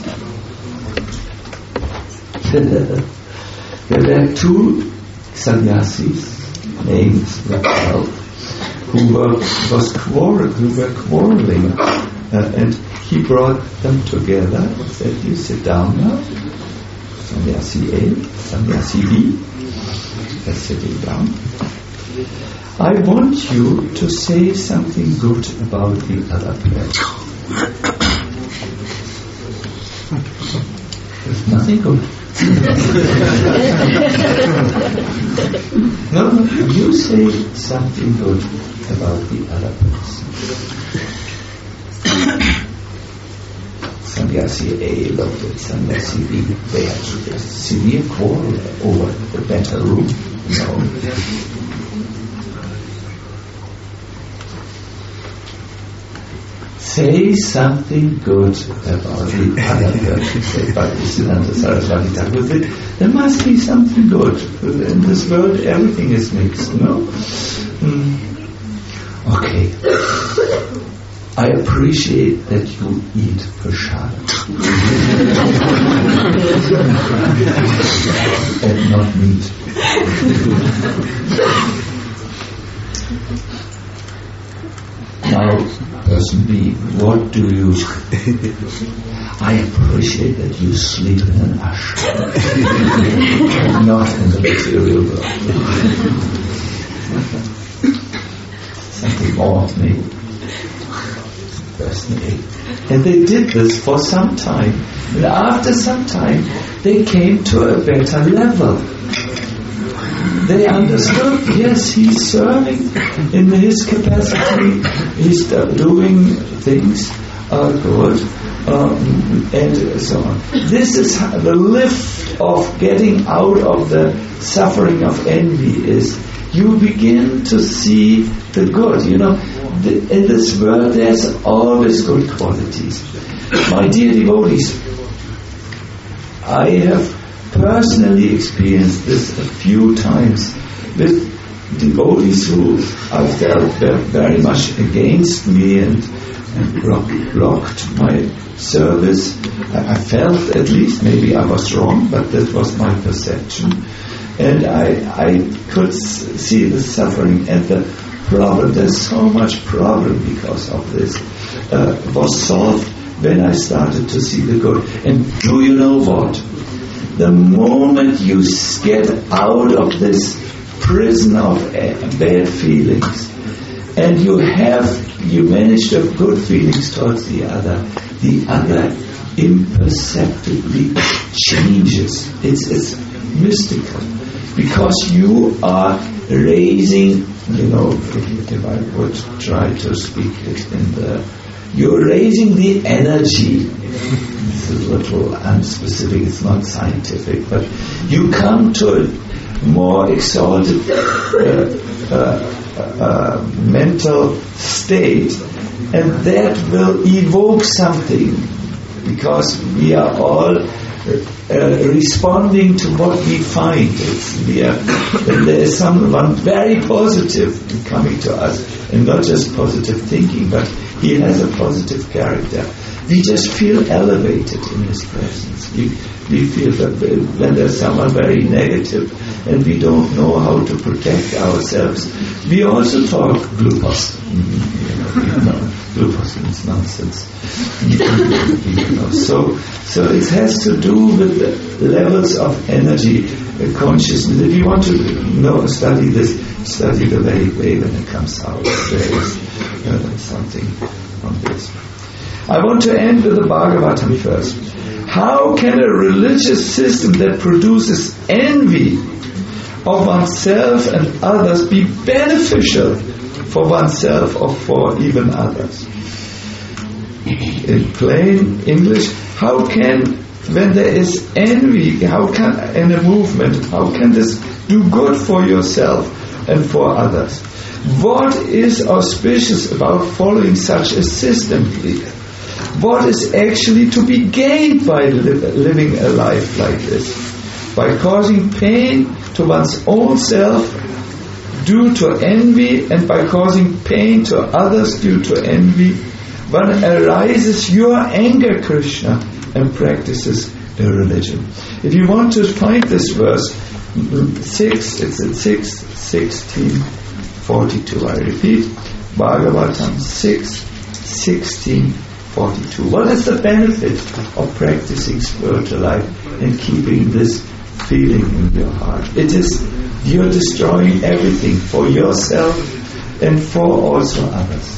there were two sannyasis named Rakhel who were was quarrel, who were quarreling, uh, and he brought them together and said, "You sit down now, sannyasi A, sannyasi B, they're sitting down. I want you to say something good about the other person." There's nothing good. No, no, you say something good about the other person. Sannyasi A looked at Sannyasi B. They had a severe quarrel over the better room. You know. Say something good about the other person. Say, Bhaktisiddhanta Saraswati Thakur, there must be something good. In this world, everything is mixed, no? Mm. Okay. I appreciate that you eat prasad and not meat. Now, person B, what do you... I appreciate that you sleep in an ashram, not in the material world. Something more, maybe. Person A. And they did this for some time. And after some time, they came to a better level. They understood, yes, he's serving in his capacity, he's doing things uh, good, um, and so on. This is how the lift of getting out of the suffering of envy is you begin to see the good. You know, the, in this world there's always good qualities. My dear devotees, I have personally experienced this a few times with devotees who I felt were very much against me and, and blocked my service. I, I felt, at least, maybe I was wrong, but that was my perception. And I, I could s- see the suffering and the problem. There's so much problem because of this. Uh, was solved when I started to see the good. And do you know what? The moment you get out of this prison of bad feelings and you have, you manage to have good feelings towards the other, the other imperceptibly changes. It's, it's mystical because you are raising, you know, if, if I would try to speak it in the, you're raising the energy. It's a little unspecific, it's not scientific, but you come to a more exalted uh, uh, uh, mental state, and that will evoke something, because we are all uh, responding to what we find. It's, we are, there is someone very positive coming to us, and not just positive thinking, but he has a positive character. We just feel elevated in his presence. We, we feel that when there's someone very negative and we don't know how to protect ourselves, we also talk glucose. You know, glucose means nonsense. You know, so, so it has to do with the levels of energy, uh, consciousness. If you want to know, study this, study the very way when it comes out. There is uh, something on this. I want to end with the Bhagavatam first. How can a religious system that produces envy of oneself and others be beneficial for oneself or for even others? In plain English, how can, when there is envy, how can, in a movement, how can this do good for yourself and for others? What is auspicious about following such a system, please? What is actually to be gained by li- living a life like this? By causing pain to one's own self due to envy, and by causing pain to others due to envy, one arises your anger, Krishna, and practices a religion. If you want to find this verse, six, it's at six, sixteen, forty-two. I repeat, Bhagavatam six, sixteen, forty-two. What is the benefit of practicing spiritual life and keeping this feeling in your heart? It is you're destroying everything for yourself and for also others.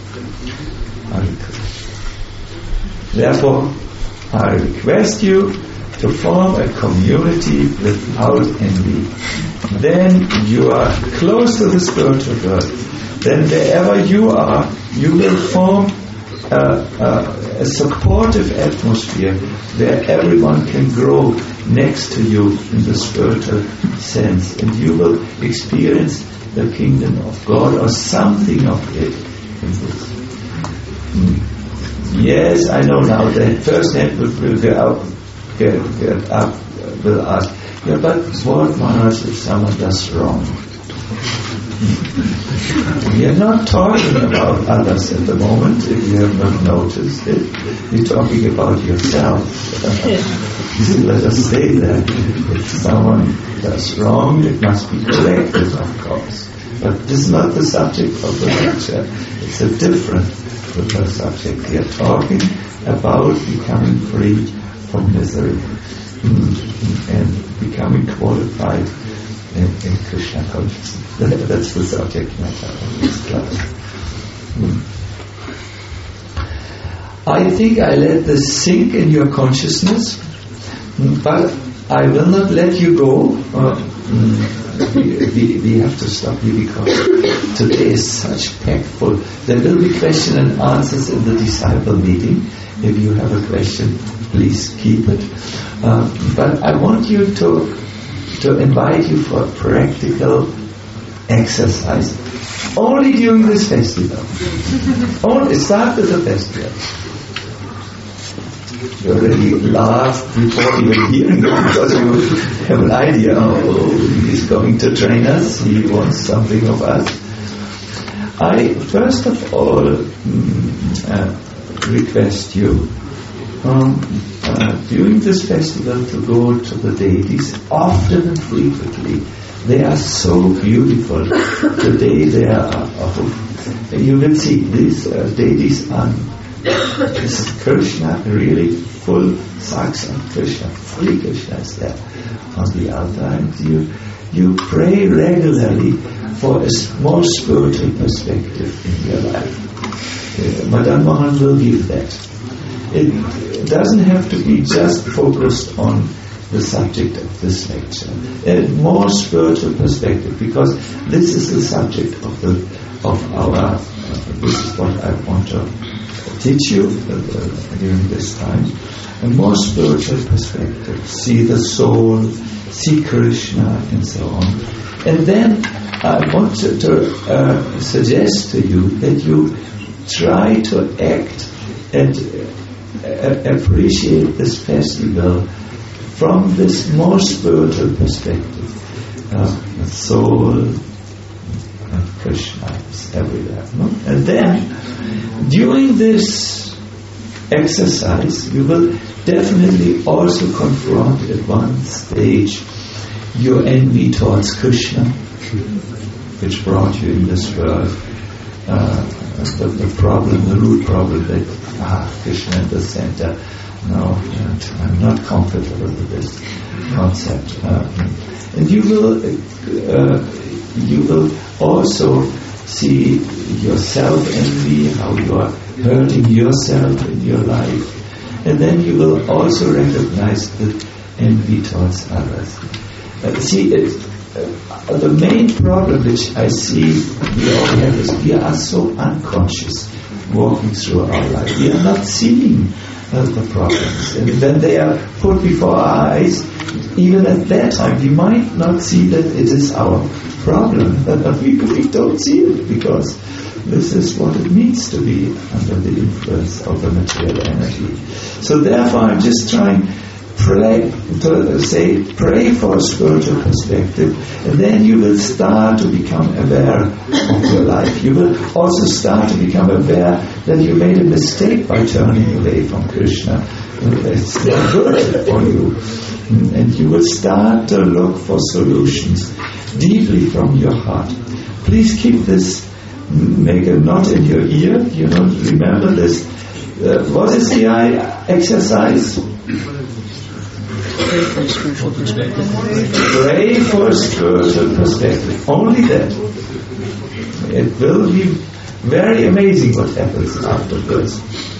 Therefore, I request you to form a community without envy. Then you are close to the spiritual world. Then wherever you are, you will form a, a, a supportive atmosphere where everyone can grow next to you in the spiritual sense, and you will experience the kingdom of God or something of it in this. Mm. Yes, I know now. The first hand will, will get up, get, get up, will ask, yeah, but what matters if someone does wrong? We are not talking about others at the moment, if you have not noticed it. We're talking about yourself. So let us say that if someone does wrong, it must be corrected, of course. But this is not the subject of the lecture. It's a different subject. We are talking about becoming free from misery and becoming qualified in, in Krishna consciousness. That's the subject matter of this class. I think I let this sink in your consciousness, but I will not let you go. Uh, we, we, we have to stop you because today is such packed full. There will be question and answers in the disciple meeting. If you have a question, please keep it. Uh, but I want you to to invite you for a practical exercise only during this festival. Only start with the festival. You already laughed before even hearing it because you have an idea. Oh, he's going to train us. He wants something of us. I first of all mm, uh, request you um, uh, during this festival to go to the deities often and frequently. They are so beautiful. Today they are. Oh, you will see these uh, deities are. This is Krishna, really full Saksa Krishna, fully Krishna is there on the altar, and you you pray regularly for a more spiritual perspective in your life. Uh, Madan Mohan will give that. It doesn't have to be just focused on the subject of this lecture. A more spiritual perspective, because this is the subject of the of our. Uh, this is what I want to teach you uh, during this time. A more spiritual perspective. See the soul, see Krishna, and so on. And then I want to, to uh, suggest to you that you try to act and uh, appreciate this festival from this more spiritual perspective. Uh, the soul and Krishna is everywhere. No? And then, during this exercise, you will definitely also confront at one stage your envy towards Krishna, which brought you in this world. Uh, the, the problem, the root problem that ah, Krishna in the center. No, I'm not comfortable with this concept. Uh, and you will, uh, you will also see your self-envy, how you are hurting yourself in your life, and then you will also recognize the envy towards others. Uh, see, it, uh, the main problem which I see we all have is we are so unconscious walking through our life. We are not seeing uh, the problems, and when they are put before our eyes, even at that time, we might not see that it is our problem. we, we don't see it because this is what it means to be under the influence of the material energy. So therefore I'm just trying pray to say pray for a spiritual perspective, and then you will start to become aware of your life. You will also start to become aware that you made a mistake by turning away from Krishna. It's not good for you. And you will start to look for solutions deeply from your heart. Please keep this, make a knot in your ear, you know, remember this. Uh, what is the eye exercise? Pray for a spiritual perspective. Pray for a spiritual perspective. Only that. It will be very amazing what happens afterwards.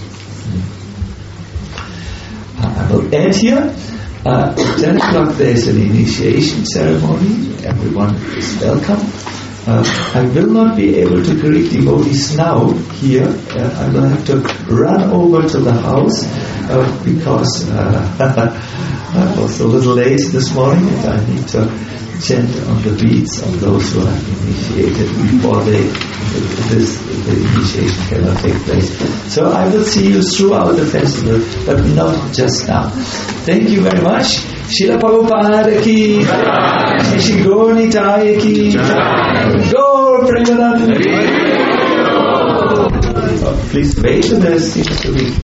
I will end here. Uh, at ten o'clock there is an initiation ceremony. Everyone is welcome. Uh, I will not be able to greet devotees now here. Uh, I will have to run over to the house uh, because uh, I was a little late this morning and I need to chant on the beads of those who are initiated before they, this, the initiation cannot take place. So I will see you throughout the festival, but not just now. Thank you very much. Srila Prabhupada ki Jai, Shri Gaur Nitai ki Jai, Gaur Premanand. Please wait, there seems to be